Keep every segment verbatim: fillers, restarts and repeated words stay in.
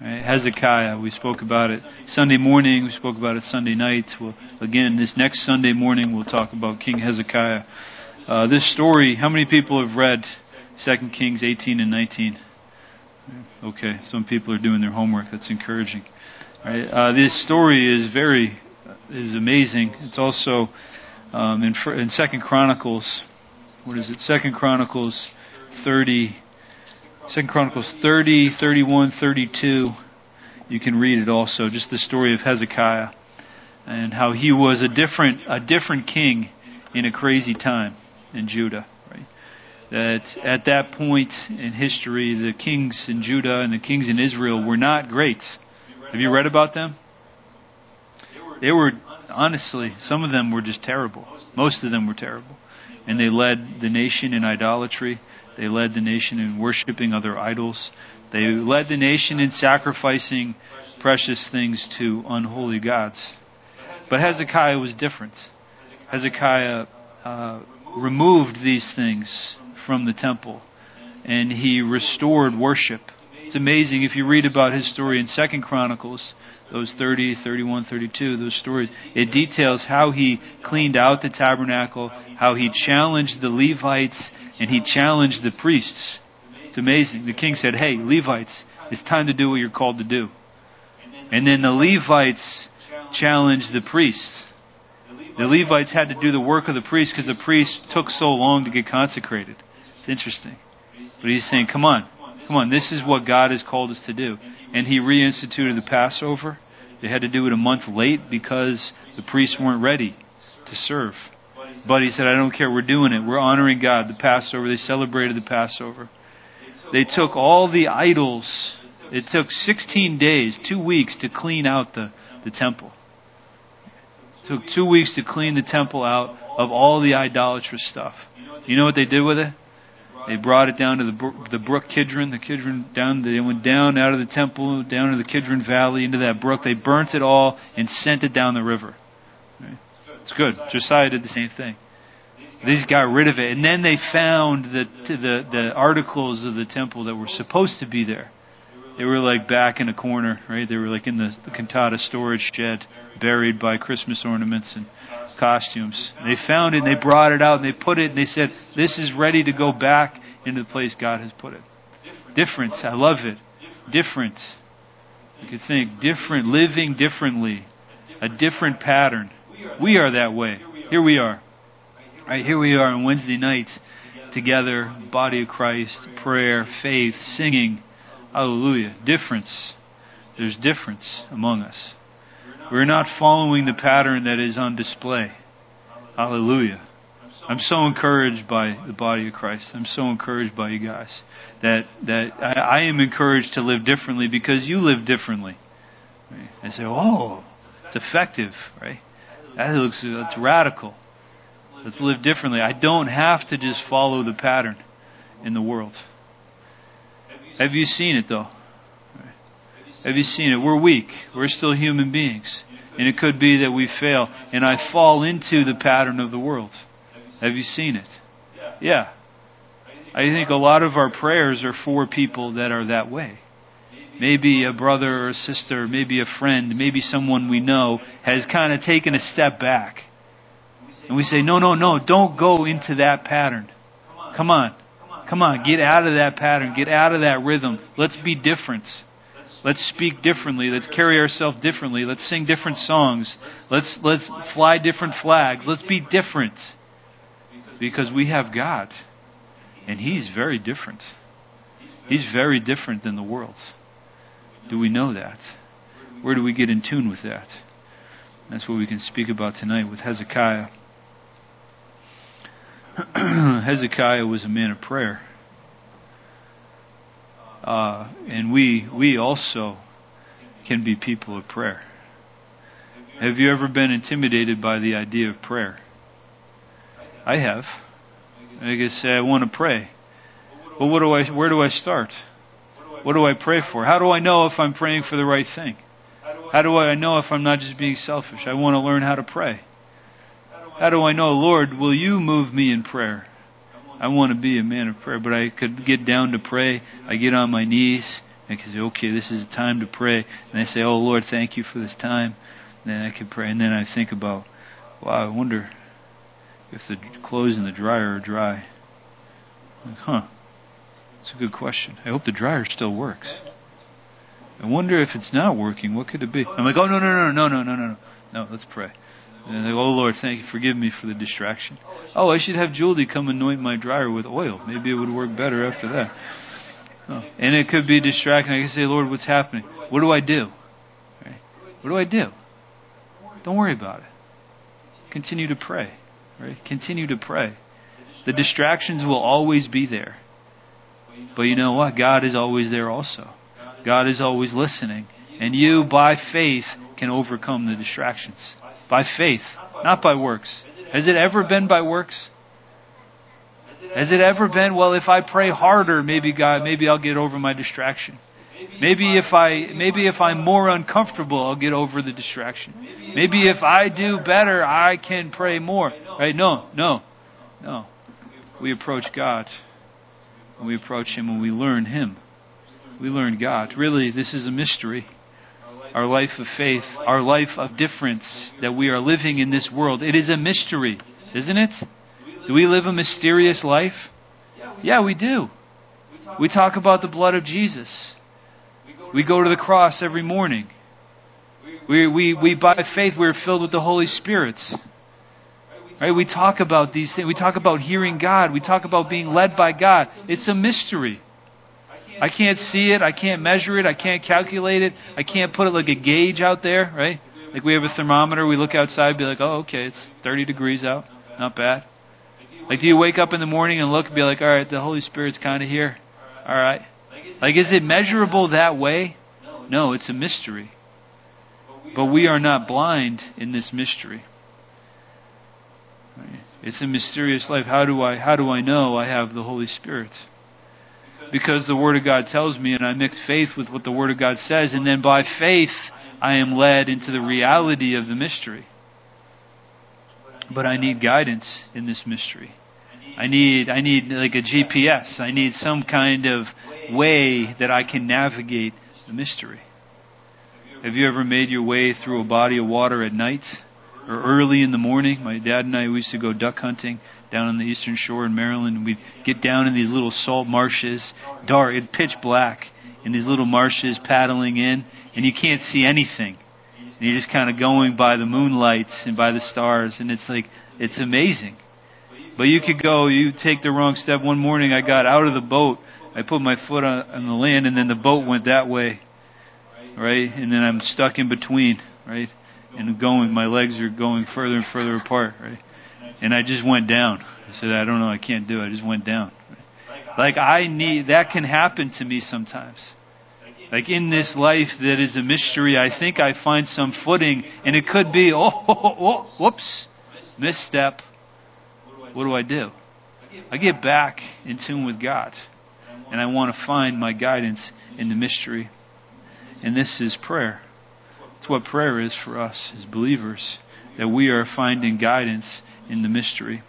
Right? Hezekiah, we spoke about it Sunday morning, we spoke about it Sunday night. Well, again, this next Sunday morning we'll talk about King Hezekiah. Uh, this story, how many people have read Second Kings eighteen and nineteen? Okay, some people are doing their homework. That's encouraging. Right? Uh, this story is very, is amazing. It's also um, in, in Second Chronicles. What is it? Second Chronicles thirty. Second Chronicles thirty, thirty-one, thirty-two. You can read it also. Just the story of Hezekiah and how he was a different, a different king in a crazy time in Judah. Right? That at that point in history, the kings in Judah and the kings in Israel were not great. Have you read about them? They were, honestly, some of them were just terrible. Most of them were terrible. And they led the nation in idolatry. They led the nation in worshiping other idols. They led the nation in sacrificing precious things to unholy gods. But Hezekiah was different. Hezekiah uh, removed these things from the temple, and he restored worship. It's amazing if you read about his story in Second Chronicles, those thirty, thirty-one, thirty-two, those stories. It details how he cleaned out the tabernacle, how he challenged the Levites, and he challenged the priests. It's amazing. The king said, hey, Levites, it's time to do what you're called to do. And then the Levites challenged the priests. The Levites had to do the work of the priests because the priests took so long to get consecrated. It's interesting. But he's saying, come on, come on, this is what God has called us to do. And he reinstituted the Passover. They had to do it a month late because the priests weren't ready to serve. But he said, I don't care, we're doing it. We're honoring God. The Passover, they celebrated the Passover. They took all the idols. It took sixteen days, two weeks to clean out the, the temple. It took two weeks to clean the temple out of all the idolatrous stuff. You know what they did with it? They brought it down to the brook, the brook Kidron. The Kidron down. They went down out of the temple, down to the Kidron Valley, into that brook. They burnt it all and sent it down the river. Right? It's good. Josiah did the same thing. These got rid of it, and then they found the the the articles of the temple that were supposed to be there. They were like back in a corner, right? They were like in the, the cantata storage shed, buried by Christmas ornaments and costumes. They found it, and they brought it out, and they put it, and they said, this is ready to go back into the place God has put it. Different. I love it. Different. You could think different, living differently. A different pattern. We are that way. Here we are. Right, here we are on Wednesday night together, body of Christ, prayer, faith, singing. Hallelujah. Difference. There's difference among us. We're not following the pattern that is on display. Hallelujah. I'm so encouraged by the body of Christ. I'm so encouraged by you guys. That that I, I am encouraged to live differently because you live differently. Right? I say, oh, it's effective, right? That looks, that's radical. Let's live differently. I don't have to just follow the pattern in the world. Have you seen it though? Have you seen it? We're weak. We're still human beings. And it could be that we fail. And I fall into the pattern of the world. Have you seen it? Yeah. I think a lot of our prayers are for people that are that way. Maybe a brother or a sister, maybe a friend, maybe someone we know has kind of taken a step back. And we say, no, no, no, don't go into that pattern. Come on. Come on, get out of that pattern. Get out of that rhythm. Let's be different. Let's speak differently. Let's carry ourselves differently. Let's sing different songs. Let's let's fly different flags. Let's be different. Because we have God. And He's very different. He's very different than the world. Do we know that? Where do we get in tune with that? That's what we can speak about tonight with Hezekiah. Hezekiah was a man of prayer. Uh, and we we also can be people of prayer. Have you ever been intimidated by the idea of prayer? I have. I can say, I want to pray. But what do I? Where do I start? What do I pray for? How do I know if I'm praying for the right thing? How do I know if I'm not just being selfish? I want to learn how to pray. How do I know, Lord, will you move me in prayer? I want to be a man of prayer, but I could get down to pray. I get on my knees, I can say, okay, this is a time to pray. And I say, oh Lord, thank you for this time. And then I can pray. And then I think about, wow, I wonder if the clothes in the dryer are dry. Like, huh. That's a good question. I hope the dryer still works. I wonder if it's not working. What could it be? I'm like, oh, no, no, no, no, no, no, no. No, let's pray. And they go, oh, Lord, thank you. Forgive me for the distraction. Oh, I should have Julie come anoint my dryer with oil. Maybe it would work better after that. Oh. And it could be distracting. I can say, Lord, what's happening? What do I do? Right? What do I do? Don't worry about it. Continue to pray. Right? Continue to pray. The distractions will always be there. But you know what? God is always there also. God is always listening. And you, by faith, can overcome the distractions. By faith, not by works. Has it ever been by works? Has it ever been, well, if I pray harder, maybe God, maybe I'll get over my distraction. Maybe if I, maybe if I'm more uncomfortable, I'll get over the distraction. Maybe if I do better, I can pray more. Right? No, no, no. We approach God. And we approach Him and we learn Him. We learn God. Really, this is a mystery. Our life of faith, our life of difference that we are living in this world. It is a mystery, isn't it? Do we live a mysterious life? Yeah, we do. We talk about the blood of Jesus. We go to the cross every morning. We, we, we by faith, we're filled with the Holy Spirit. Right? We talk about these things. We talk about hearing God. We talk about being led by God. It's a mystery. I can't see it. I can't measure it. I can't calculate it. I can't put it like a gauge out there, right? Like we have a thermometer. We look outside and be like, oh, okay, it's thirty degrees out. Not bad. Like, do you wake up in the morning and look and be like, all right, the Holy Spirit's kind of here. All right. Like, is it measurable that way? No, it's a mystery. But we are not blind in this mystery. It's a mysterious life. How do I, how do I know I have the Holy Spirit? Because the Word of God tells me, and I mix faith with what the Word of God says, and then by faith I am led into the reality of the mystery. But I need guidance in this mystery. I need I need like a G P S. I need some kind of way that I can navigate the mystery. Have you ever made your way through a body of water at night or early in the morning? My dad and I we used to go duck hunting down on the eastern shore in Maryland, and we'd get down in these little salt marshes, dark, it's pitch black, in these little marshes paddling in, and you can't see anything. And you're just kind of going by the moonlights and by the stars, and it's like, it's amazing. But you could go, you take the wrong step. One morning I got out of the boat, I put my foot on, on the land, and then the boat went that way, right? And then I'm stuck in between, right? And going, my legs are going further and further apart, right? And I just went down. I said, I don't know, I can't do it. I just went down. Like I need, that can happen to me sometimes. Like in this life that is a mystery, I think I find some footing, and it could be, oh, oh, oh, oh whoops, misstep. What do I do? I get back in tune with God, and I want to find my guidance in the mystery. And this is prayer. It's what prayer is for us as believers, that we are finding guidance in the mystery.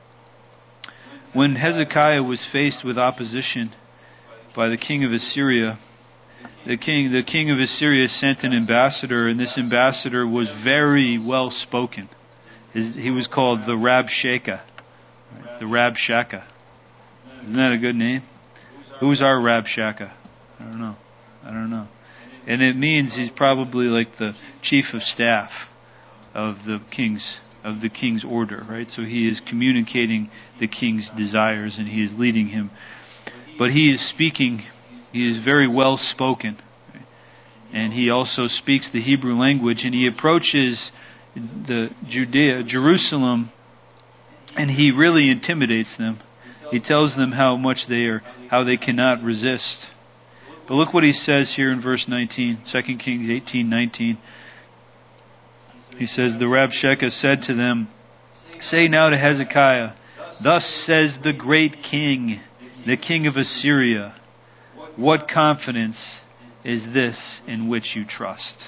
When Hezekiah was faced with opposition by the king of Assyria, the king, the king of Assyria sent an ambassador, and this ambassador was very well spoken. His, he was called the Rabshakeh. The Rabshakeh. Isn't that a good name? Who's our Rabshakeh? I don't know. I don't know. And it means he's probably like the chief of staff of the king's of the king's order, right? So he is communicating the king's desires and he is leading him. But he is speaking, he is very well spoken. Right? And he also speaks the Hebrew language, and he approaches the Judea, Jerusalem, and he really intimidates them. He tells them how much they are, how they cannot resist. But look what he says here in verse nineteen, Second Kings eighteen nineteen. He says, the Rabshakeh said to them, say now to Hezekiah, thus says the great king, the king of Assyria, what confidence is this in which you trust?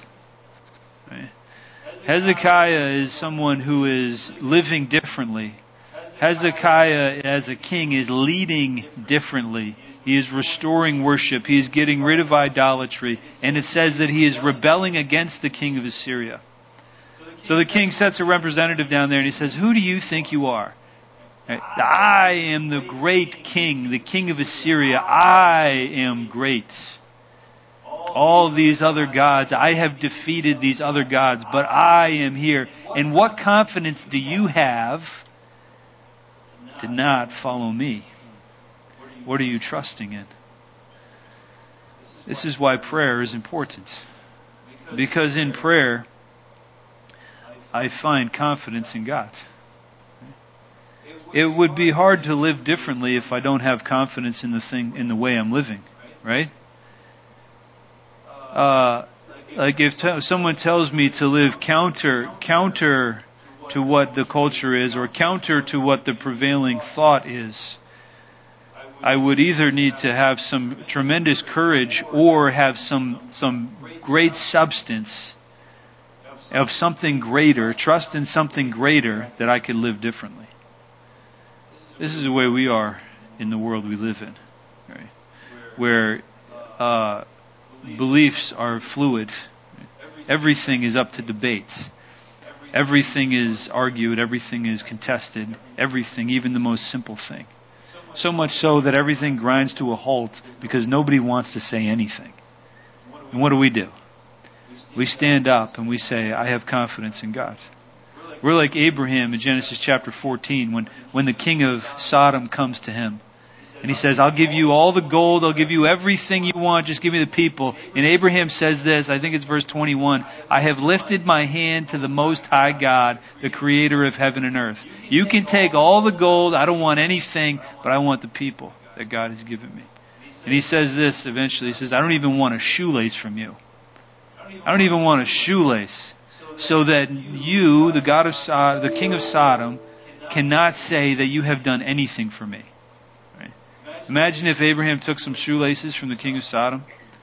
Right? Hezekiah is someone who is living differently. Hezekiah, as a king, is leading differently. He is restoring worship. He is getting rid of idolatry. And it says that he is rebelling against the king of Assyria. So the king sets a representative down there and he says, who do you think you are? I am the great king, the king of Assyria. I am great. All these other gods, I have defeated these other gods, but I am here. And what confidence do you have to not follow me? What are you trusting in? This is why prayer is important. Because in prayer, I find confidence in God. It would be hard to live differently if I don't have confidence in the thing, in the way I'm living, right? Uh, like if t- someone tells me to live counter counter to what the culture is, or counter to what the prevailing thought is, I would either need to have some tremendous courage or have some some great substance of something greater, trust in something greater that I could live differently. This is the way we are in the world we live in, right? Where uh, beliefs are fluid. Everything is up to debate. Everything is argued. Everything is contested. Everything, even the most simple thing. So much so that everything grinds to a halt because nobody wants to say anything. And what do we do? We stand up and we say, I have confidence in God. We're like Abraham in Genesis chapter fourteen when, when the king of Sodom comes to him. And he says, I'll give you all the gold, I'll give you everything you want, just give me the people. And Abraham says this, I think it's verse twenty-one, I have lifted my hand to the Most High God, the creator of heaven and earth. You can take all the gold, I don't want anything, but I want the people that God has given me. And he says this eventually, he says, I don't even want a shoelace from you. I don't even want a shoelace. So that you, the God of Sodom, the king of Sodom, cannot say that you have done anything for me. Right? Imagine if Abraham took some shoelaces from the king of Sodom,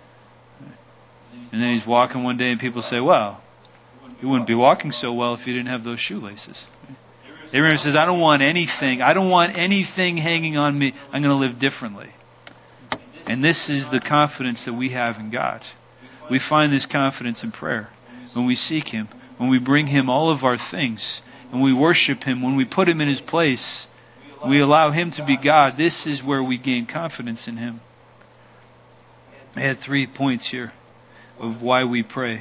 and then he's walking one day and people say, well, you wouldn't be walking so well if you didn't have those shoelaces. Right? Abraham says, I don't want anything. I don't want anything hanging on me. I'm going to live differently. And this is the confidence that we have in God. We find this confidence in prayer. When we seek Him, when we bring Him all of our things, when we worship Him, when we put Him in His place, we allow Him to be God, this is where we gain confidence in Him. I had three points here of why we pray.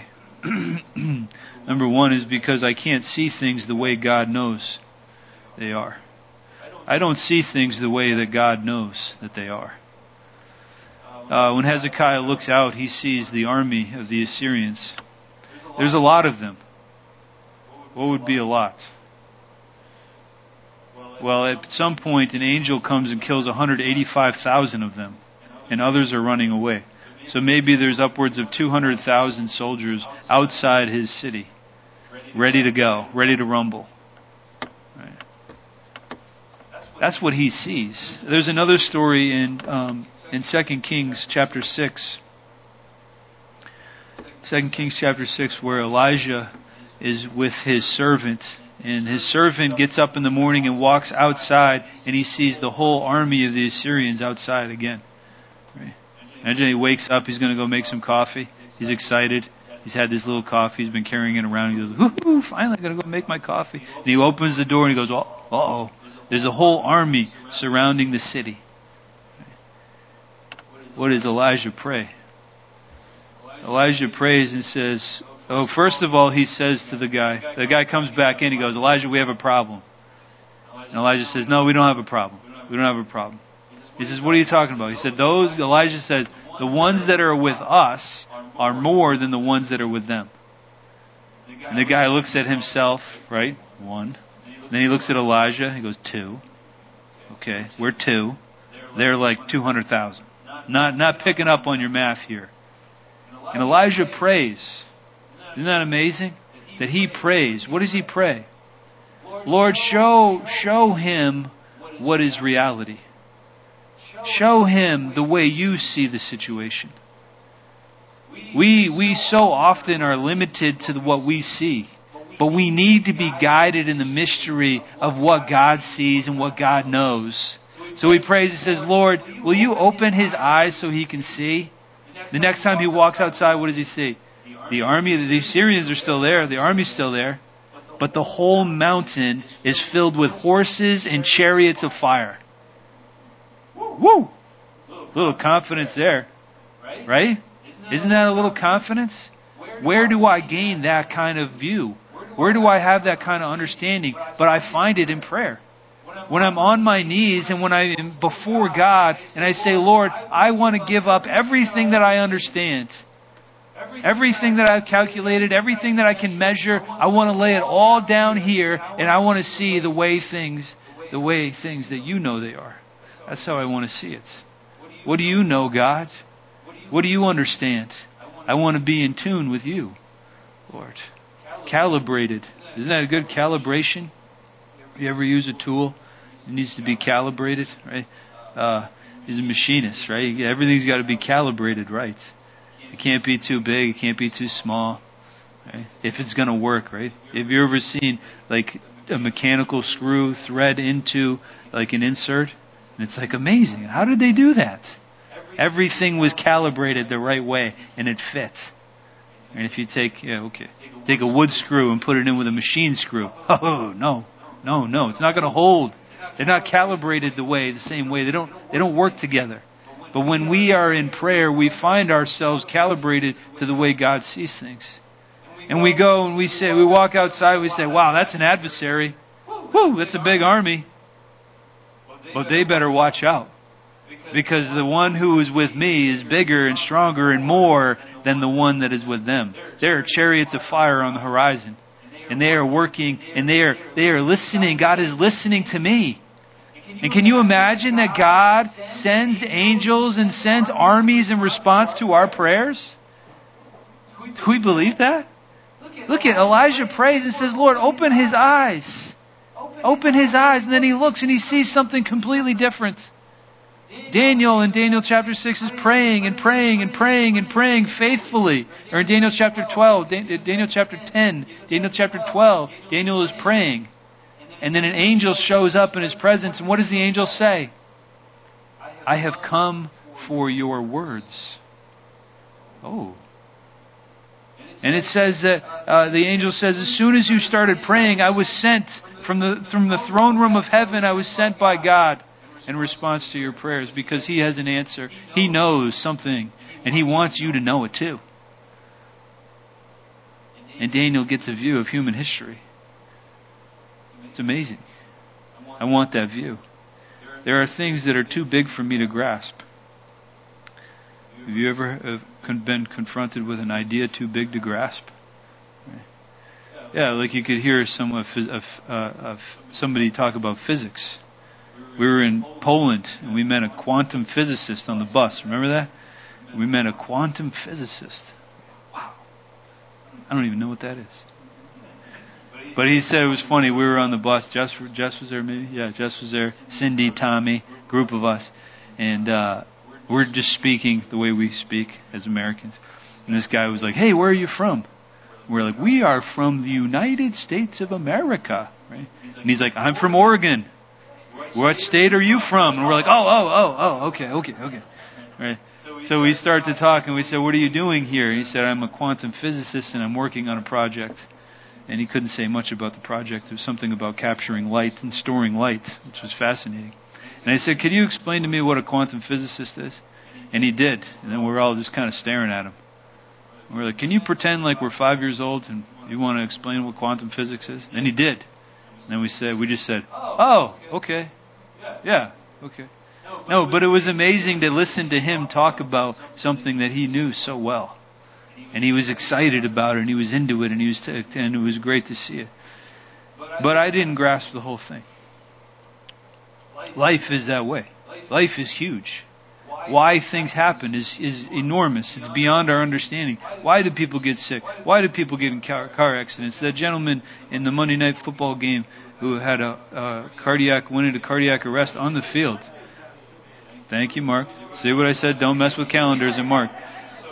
Number one is because I can't see things the way God knows they are. I don't see things the way that God knows that they are. Uh, when Hezekiah looks out, he sees the army of the Assyrians. There's a lot of them. What would be a lot? Well, at some point, an angel comes and kills one hundred eighty-five thousand of them, and others are running away. So maybe there's upwards of two hundred thousand soldiers outside his city, ready to go, ready to rumble. Right. That's what he sees. There's another story in um, in Second Kings chapter six. Second Kings chapter six, where Elijah is with his servant, and his servant gets up in the morning and walks outside, and he sees the whole army of the Assyrians outside again. Right? Imagine he wakes up, he's going to go make some coffee. He's excited. He's had this little coffee, he's been carrying it around. He goes, whoo, finally I'm going to go make my coffee. And he opens the door and he goes, oh, uh-oh. There's a whole army surrounding the city. What does Elijah pray? Elijah prays and says, oh, first of all, he says to the guy, the guy comes back in, he goes, Elijah, we have a problem. And Elijah says, no, we don't have a problem. We don't have a problem. He says, what are you talking about? He said, those, Elijah says, the ones that are with us are more than the ones that are with them. And the guy looks at himself, right? One. Then he looks at Elijah, he goes, two. Okay, we're two. They're like two hundred thousand. Not, not picking up on your math here. And Elijah prays. Isn't that amazing? That he prays. What does he pray? Lord, show show him what is reality. Show him the way you see the situation. We we so often are limited to what we see. But we need to be guided in the mystery of what God sees and what God knows. So he prays, he says, Lord, will you open his eyes so he can see? The next time he walks outside, what does he see? The army, the Syrians are still there. The army's still there. But the whole mountain is filled with horses and chariots of fire. Woo! A little confidence there. Right? Isn't that a little confidence? Where do I gain that kind of view? Where do I have that kind of understanding? But I find it in prayer. When I'm on my knees and when I'm before God and I say, Lord, I want to give up everything that I understand. Everything that I've calculated, everything that I can measure, I want to lay it all down here and I want to see the way things, the way things that you know they are. That's how I want to see it. What do you know, God? What do you understand? I want to be in tune with you, Lord. Calibrated. Isn't that a good calibration? You ever use a tool? It needs to be calibrated, right? Uh, he's a machinist, right? Everything's got to be calibrated right. It can't be too big. It can't be too small. Right? If it's going to work, right? Have you ever seen like a mechanical screw thread into like an insert? And it's like amazing. How did they do that? Everything was calibrated the right way and it fit. And if you take, yeah, okay, take a wood screw and put it in with a machine screw. Oh, no, no, no. It's not going to hold. They're not calibrated the way, the same way. They don't, they don't work together. But when we are in prayer, we find ourselves calibrated to the way God sees things. And we go and we say, we walk outside, we say, wow, that's an adversary. Whew, that's a big army. But they better watch out. Because the one who is with me is bigger and stronger and more than the one that is with them. There are chariots of fire on the horizon. And they are working and they are they are listening. God is listening to me. And can you imagine that God sends angels and sends armies in response to our prayers? Do we believe that? Look at Elijah prays and says, Lord, open his eyes. Open his eyes. And then he looks and he sees something completely different. Daniel in Daniel chapter six is praying and praying and praying and praying faithfully. Or in Daniel chapter twelve, Daniel chapter ten, Daniel chapter twelve, Daniel is praying. And then an angel shows up in his presence. And what does the angel say? I have come for your words. Oh. And it says that uh, the angel says, as soon as you started praying, I was sent from the from the throne room of heaven. I was sent by God in response to your prayers because He has an answer. He knows something and He wants you to know it too. And Daniel gets a view of human history. It's amazing. I want that view. There are things that are too big for me to grasp. Have you ever been confronted with an idea too big to grasp? Yeah, like you could hear some of, of, uh, of somebody talk about physics. We were in Poland and we met a quantum physicist on the bus. Remember that? We met a quantum physicist. Wow. I don't even know what that is. But he said it was funny. We were on the bus. Jess, Jess was there maybe? Yeah, Jess was there. Cindy, Tommy, group of us. And uh, we're just speaking the way we speak as Americans. And this guy was like, hey, where are you from? We're like, we are from the United States of America. Right? And he's like, I'm from Oregon. What state are you from? And we're like, oh, oh, oh, oh, okay, okay, okay. Right? So we start to talk and we said, what are you doing here? And he said, I'm a quantum physicist and I'm working on a project. And he couldn't say much about the project. It was something about capturing light and storing light, which was fascinating. And I said, could you explain to me what a quantum physicist is? And he did. And then we were all just kind of staring at him. And we're like, can you pretend like we're five years old and you want to explain what quantum physics is? And he did. And then we said, we just said, oh, okay. Yeah, okay. No, but it was amazing to listen to him talk about something that he knew so well. And he was excited about it, and he was into it, and he was t- and it was great to see it. But I didn't grasp the whole thing. Life is that way. Life is huge. Why things happen is, is enormous. It's beyond our understanding. Why do people get sick? Why do people get in car, car accidents? That gentleman in the Monday night football game who had a, a cardiac, went into cardiac arrest on the field. Thank you, Mark. See what I said? Don't mess with calendars and Mark.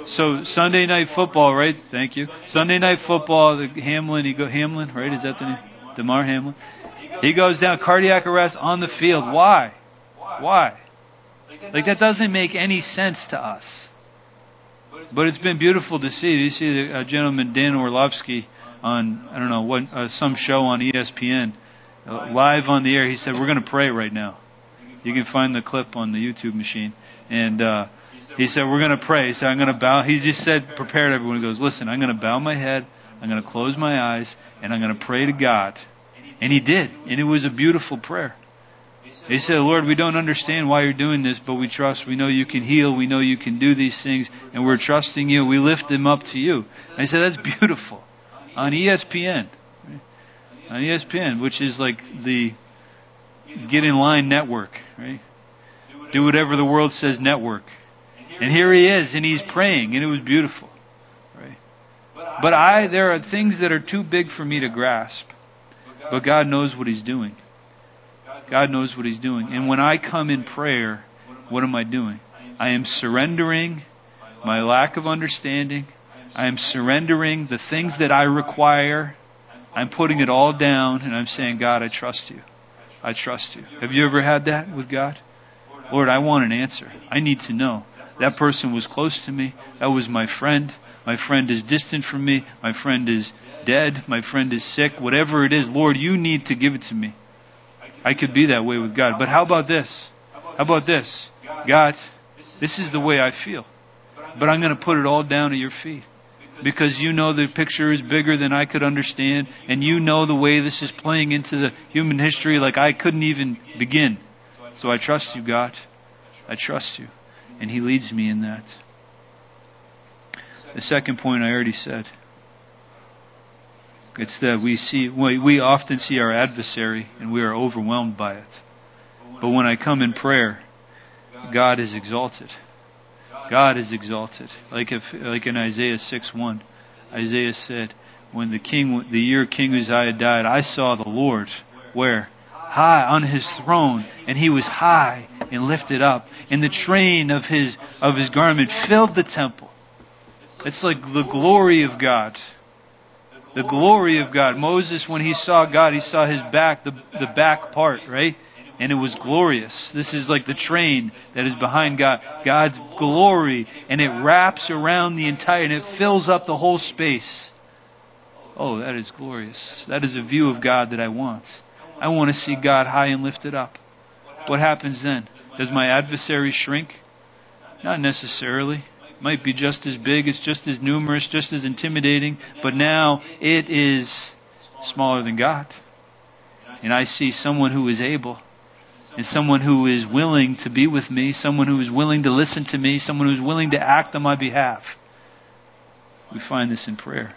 So Sunday night football, right? Thank you. Sunday night football, the Hamlin, he go Hamlin, right? Is that the name? DeMar Hamlin. He goes down, cardiac arrest on the field. Why? Why? Like, that doesn't make any sense to us. But it's been beautiful to see. You see the uh, gentleman Dan Orlovsky on, I don't know, what uh, some show on E S P N, uh, live on the air. He said, we're going to pray right now. You can find the clip on the YouTube machine. And uh, he said, we're going to pray. He said, I'm going to bow. He just said, prepared everyone. He goes, listen, I'm going to bow my head. I'm going to close my eyes. And I'm going to pray to God. And he did. And it was a beautiful prayer. He said, Lord, we don't understand why you're doing this, but we trust. We know you can heal. We know you can do these things. And we're trusting you. We lift them up to you. And I said, that's beautiful. On E S P N. Right? On E S P N, which is like the Get in Line network. Right? Do whatever the world says network. And here he is, and he's praying, and it was beautiful. Right? But I, there are things that are too big for me to grasp. But God knows what he's doing. God knows what he's doing. And when I come in prayer, what am I doing? I am surrendering my lack of understanding. I am surrendering the things that I require. I'm putting it all down, and I'm saying, God, I trust you. I trust you. Have you ever had that with God? Lord, I want an answer. I need to know. That person was close to me. That was my friend. My friend is distant from me. My friend is dead. My friend is sick. Whatever it is, Lord, you need to give it to me. I could be that way with God. But how about this? How about this? God, this is the way I feel. But I'm going to put it all down at your feet. Because you know the picture is bigger than I could understand. And you know the way this is playing into the human history like I couldn't even begin. So I trust you, God. I trust you. And he leads me in that. The second point I already said. It's that we see, we often see our adversary and we are overwhelmed by it. But when I come in prayer, God is exalted. God is exalted. Like if, like in Isaiah six one, Isaiah said, when the king, the year King Uzziah died, I saw the Lord where? High on his throne, and he was high and lifted up, and the train of his of his garment filled the temple. It's like the glory of God. The glory of God. Moses, when he saw God, he saw his back, the, the back part, right? And it was glorious. This is like the train that is behind God. God's glory. And it wraps around the entire, and it fills up the whole space. Oh, that is glorious. That is a view of God that I want. I want to see God high and lifted up. What happens then? Does my adversary shrink? Not necessarily. Might be just as big, it's just as numerous, just as intimidating, but now it is smaller than God. And I see someone who is able, and someone who is willing to be with me, someone who is willing to listen to me, someone who is willing to act on my behalf. We find this in prayer.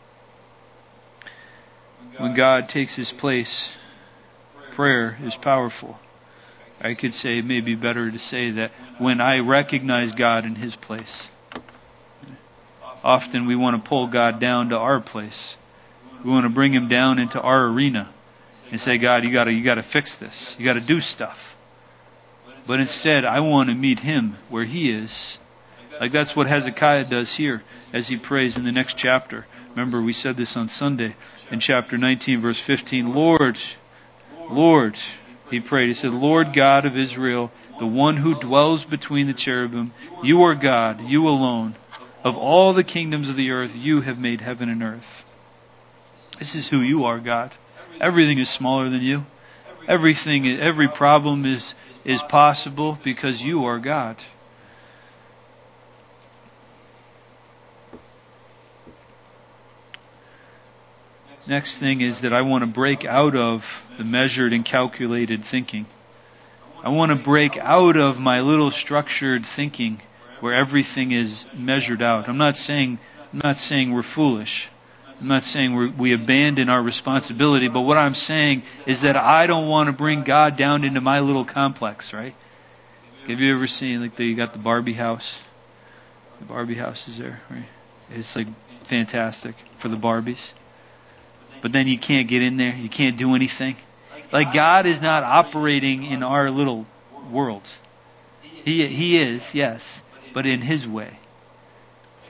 When God takes his place, prayer is powerful. I could say, it may be better to say that when I recognize God in his place. Often we want to pull God down to our place. We want to bring him down into our arena and say, God, you gotta, you gotta fix this. You gotta do stuff. But instead, I want to meet him where he is. Like that's what Hezekiah does here as he prays in the next chapter. Remember, we said this on Sunday in chapter nineteen, verse fifteen. Lord, Lord, he prayed. He said, Lord God of Israel, the one who dwells between the cherubim, you are God, you alone. Of all the kingdoms of the earth, you have made heaven and earth. This is who you are, God. Everything is smaller than you. Everything, every problem is, is possible because you are God. Next thing is that I want to break out of the measured and calculated thinking. I want to break out of my little structured thinking where everything is measured out. I'm not saying I'm not saying we're foolish. I'm not saying we're, we abandon our responsibility, but what I'm saying is that I don't want to bring God down into my little complex, right? Have you ever seen, like, they got the Barbie house? The Barbie house is there, right? It's like fantastic for the Barbies. But then you can't get in there. You can't do anything. Like, God is not operating in our little world. He He is, yes, but in his way.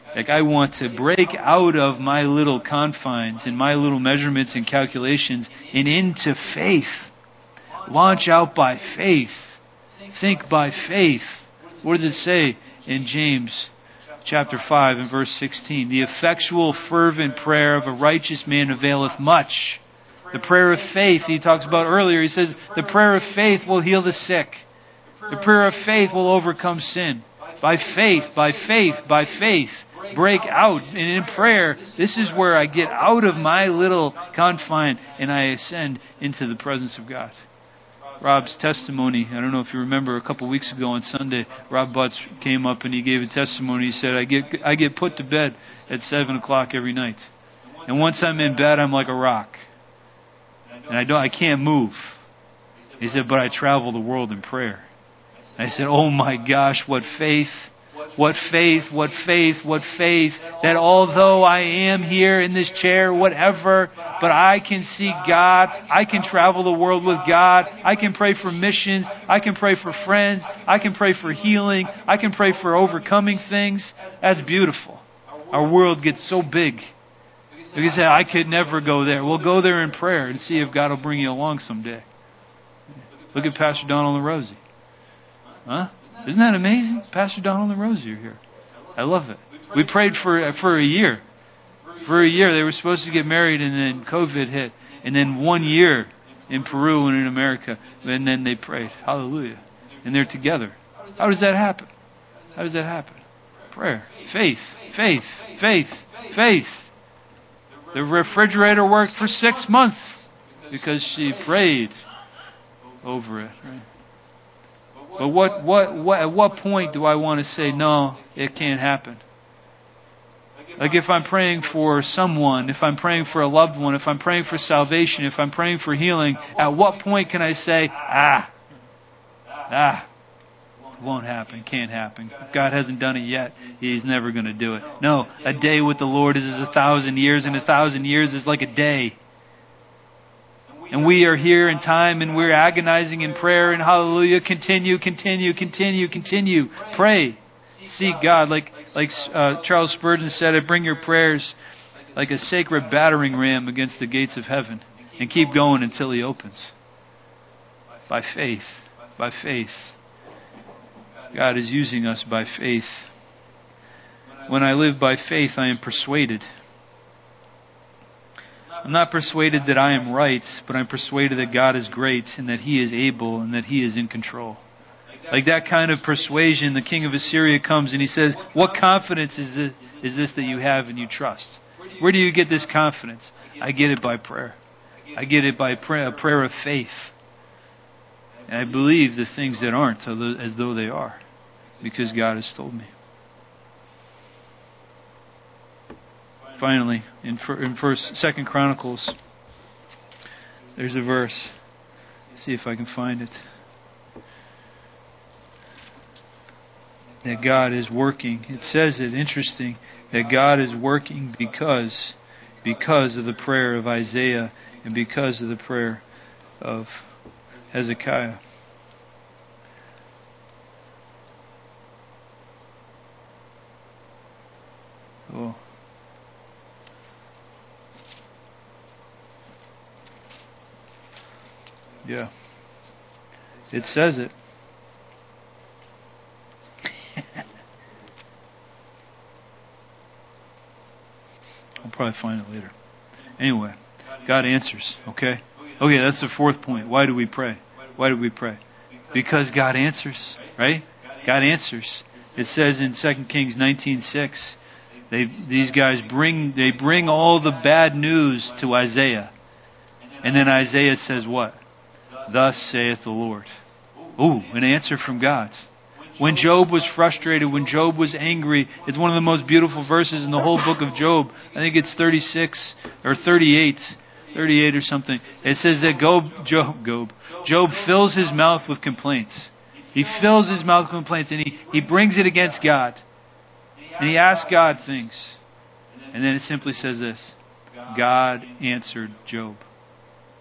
Like I want to break out of my little confines and my little measurements and calculations and into faith. Launch out by faith. Think by faith. What does it say in James chapter five and verse sixteen? The effectual fervent prayer of a righteous man availeth much. The prayer of faith he talks about earlier. He says the prayer of faith will heal the sick. The prayer of faith will overcome sin. By faith, by faith, by faith. Break out. And in prayer, this is where I get out of my little confine and I ascend into the presence of God. Rob's testimony, I don't know if you remember a couple weeks ago on Sunday, Rob Butts came up and he gave a testimony. He said, I get I get put to bed at seven o'clock every night. And once I'm in bed, I'm like a rock. And I don't I can't move. He said, but I travel the world in prayer. And I said, oh my gosh, what faith. What faith, what faith, what faith, that although I am here in this chair, whatever, but I can see God, I can travel the world with God, I can pray for missions, I can pray for friends, I can pray for healing, I can pray for overcoming things. That's beautiful. Our world gets so big. Like I said, I could never go there. We'll go there in prayer and see if God will bring you along someday. Look at Pastor Donald and Rosie. Huh? Isn't that amazing? Pastor Donald and Rosie are here. I love it. We prayed for for a year. For a year. They were supposed to get married and then COVID hit. And then one year in Peru and in America. And then they prayed. Hallelujah. And they're together. How does that happen? How does that happen? Prayer. Faith. Faith. Faith. Faith. The refrigerator worked for six months because she prayed over it. Right? But what, what, what, at what point do I want to say, no, it can't happen? Like if I'm praying for someone, if I'm praying for a loved one, if I'm praying for salvation, if I'm praying for healing, at what point can I say, ah, ah, it won't happen, can't happen. If God hasn't done it yet, He's never going to do it. No, a day with the Lord is as a thousand years, and a thousand years is like a day. And we are here in time and we're agonizing in prayer and hallelujah. Continue, continue, continue, continue. Pray. Seek God. Like like uh, Charles Spurgeon said, I bring your prayers like a sacred battering ram against the gates of heaven. And keep going until He opens. By faith. By faith. God is using us by faith. When I live by faith, I am persuaded. I'm not persuaded that I am right, but I'm persuaded that God is great and that He is able and that He is in control. Like that kind of persuasion, the king of Assyria comes and he says, what confidence is this, is this that you have and you trust? Where do you get this confidence? I get it by prayer. I get it by prayer, a prayer of faith. And I believe the things that aren't as though they are, because God has told me. Finally, in in First, Second Chronicles, there's a verse. Let's see if I can find it. That God is working. It says it, interesting, that God is working because, because of the prayer of Isaiah and because of the prayer of Hezekiah. Oh. Yeah. It says it. I'll probably find it later. Anyway, God answers, okay? Okay, that's the fourth point. Why do we pray? Why do we pray? Because God answers, right? God answers. It says in Second Kings nineteen six, they these guys bring they bring all the bad news to Isaiah. And then Isaiah says what? Thus saith the Lord. Ooh, an answer from God. When Job was frustrated, when Job was angry, it's one of the most beautiful verses in the whole book of Job. I think it's thirty-six or thirty-eight, thirty-eight or something. It says that Job, Job, Job, Job fills his mouth with complaints. He fills his mouth with complaints and he, he brings it against God. And he asks God things. And then it simply says this: God answered Job.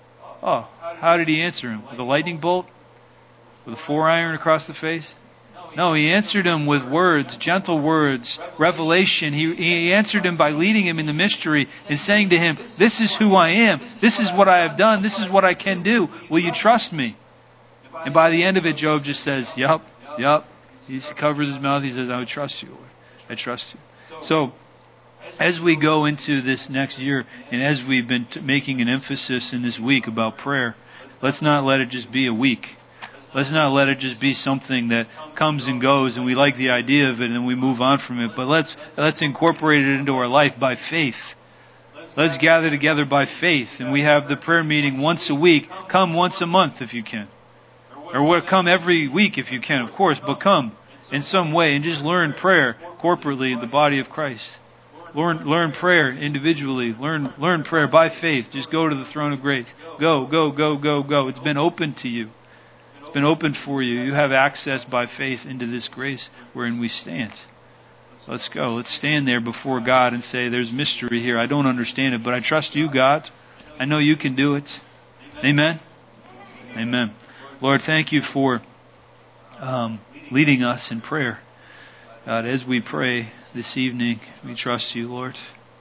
Oh, how did He answer him? With a lightning bolt? With a four iron across the face? No, He answered him with words, gentle words, revelation. He, he answered him by leading him in the mystery and saying to him, this is who I am. This is what I have done. This is what I can do. Will you trust me? And by the end of it, Job just says, yup, yup. He covers his mouth. He says, I would trust you, Lord. I trust you. So, as we go into this next year, and as we've been t- making an emphasis in this week about prayer, let's not let it just be a week. Let's not let it just be something that comes and goes and we like the idea of it and we move on from it. But let's let's incorporate it into our life by faith. Let's gather together by faith. And we have the prayer meeting once a week. Come once a month if you can. Or come every week if you can, of course. But come in some way and just learn prayer corporately in the body of Christ. Learn learn prayer individually. Learn learn prayer by faith. Just go to the throne of grace. Go, go, go, go, go. It's been open to you. It's been opened for you. You have access by faith into this grace wherein we stand. Let's go. Let's stand there before God and say, there's mystery here. I don't understand it, but I trust you, God. I know you can do it. Amen? Amen. Lord, thank you for um, leading us in prayer. God, as we pray this evening, we trust you, Lord.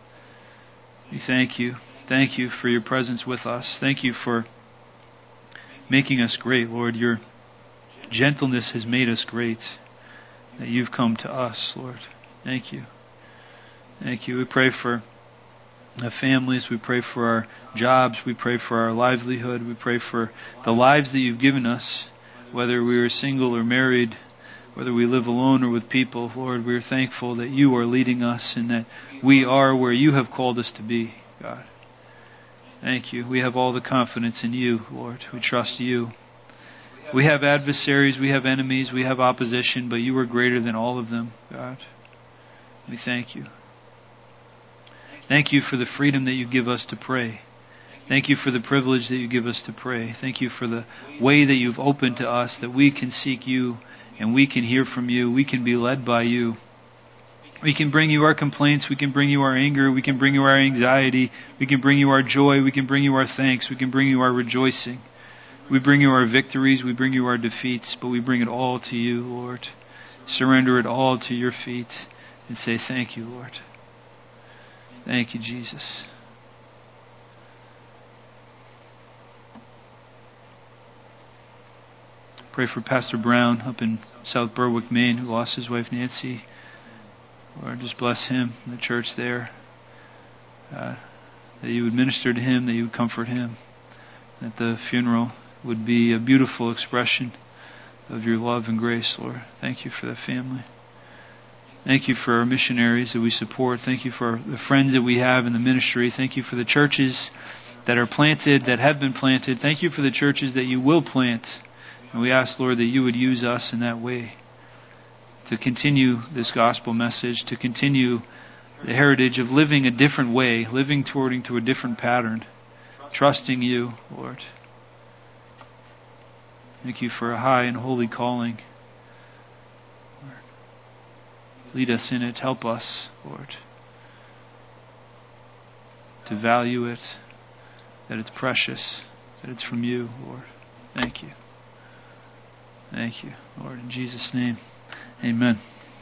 We thank you. Thank you for your presence with us. Thank you for making us great, Lord. Your gentleness has made us great. That you've come to us, Lord. Thank you. Thank you. We pray for our families. We pray for our jobs. We pray for our livelihood. We pray for the lives that you've given us, whether we are single or married, whether we live alone or with people. Lord, we are thankful that you are leading us and that we are where you have called us to be, God. Thank you. We have all the confidence in you, Lord. We trust you. We have adversaries, we have enemies, we have opposition, but you are greater than all of them, God. We thank you. Thank you for the freedom that you give us to pray. Thank you for the privilege that you give us to pray. Thank you for the way that you've opened to us that we can seek you and we can hear from you. We can be led by you. We can bring you our complaints. We can bring you our anger. We can bring you our anxiety. We can bring you our joy. We can bring you our thanks. We can bring you our rejoicing. We bring you our victories. We bring you our defeats. But we bring it all to you, Lord. Surrender it all to your feet and say, thank you, Lord. Thank you, Jesus. Pray for Pastor Brown up in South Berwick, Maine, who lost his wife, Nancy. Lord, just bless him and the church there. Uh, that you would minister to him, that you would comfort him. That the funeral would be a beautiful expression of your love and grace, Lord. Thank you for the family. Thank you for our missionaries that we support. Thank you for the friends that we have in the ministry. Thank you for the churches that are planted, that have been planted. Thank you for the churches that you will plant. And we ask, Lord, that you would use us in that way to continue this gospel message, to continue the heritage of living a different way, living according to a different pattern, trusting you, Lord. Thank you for a high and holy calling. Lord, lead us in it. Help us, Lord, to value it, that it's precious, that it's from you, Lord. Thank you. Thank you, Lord, in Jesus' name. Amen.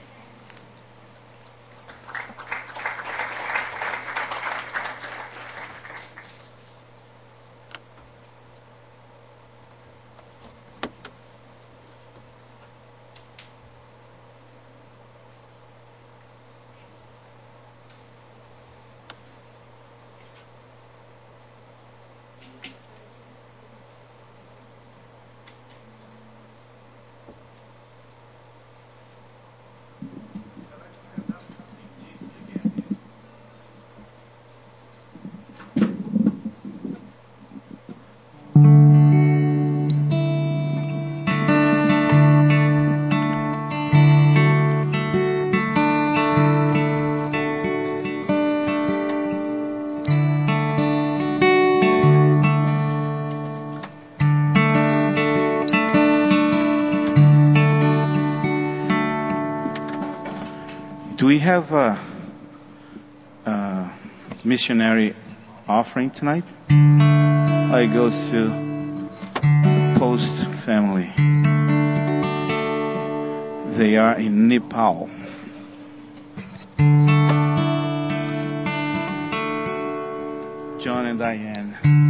Do we have a, a missionary offering tonight? It goes to the Post family. They are in Nepal. John and Diane.